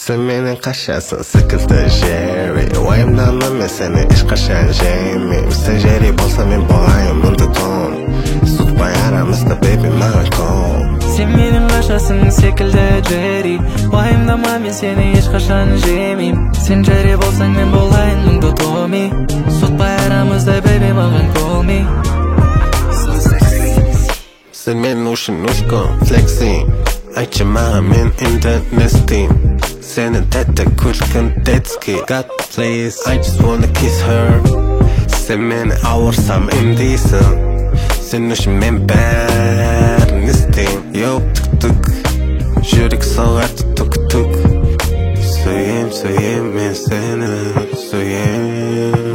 Sen meni kaşasın sıkıldı Jerry Oyimdaman men seni ешқашан жеймейм Sen Jerry болсаң мен болайын мынды Том Сутпай арамызда baby маған кол Sen menin kaşasın секілді Jerry Уайымдама мен seni ешқашан жеймейм Sen Jerry болсаң мен болайын мынды Tommy Сутпай арамызда baby маған call me Sen men ушын ушко flexing Айтшы маған мен интернестейм Senin tete күлкін детский God please, I just wanna kiss her Sen meni ауырсам емдейсің Sen үшін мен бәрін істейм Йоу түк-түк Жүрек соғады түк-түк Сүйем мен сені сүйем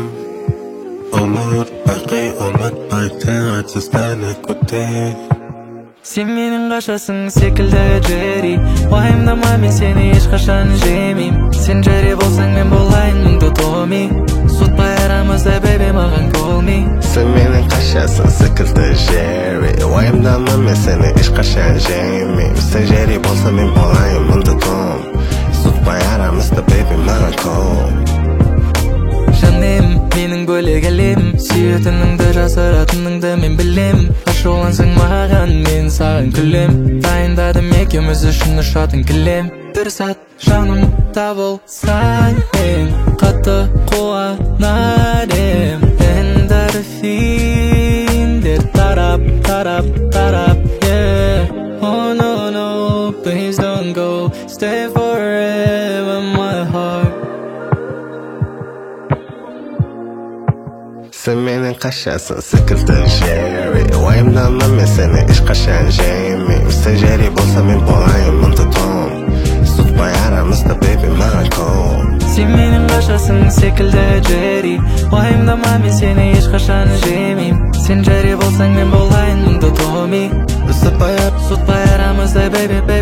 Ұмытпай таңатсыз тәні көтер Sen menin kaşasın секілді Jerry Уайымдама мен seni ешқашан жеймейм Sen Jerry болсаң мен болайын мынды Tommy Сутпай арамызда baby маған call me Sen menin kaşasın sıkıldı Jerry Уайымдама мен seni ешқашан жеймейм Sen Jerry болсаң мен болайын мынды Tom Сутпай арамызда baby маған call Жаным, менің бөлек әлем Сүйетініңді жасыратыныңды мен білем Ашулансың маған, мен саған күлем Дайындадым екеуміз үшін ұшатын кілем Бір сәт жанымда болсаң мен Қатты қуанар ем Эндорфиндер тарап yeah. Oh no, please don't go Stay forever in my heart Sen menin kaşasın sıkıldı Jerry Уайымдама мен seni ешқашан жеймейм Sen Jerry болсаң мен болайын мынды Tom Сутпай арамызда baby маған call Sen menin kaşasın секілді Jerry Уайымдама мен seni ешқашан жеймейм Sen Jerry болсаң мен болайын мынды Tommy Сутпай арамызда baby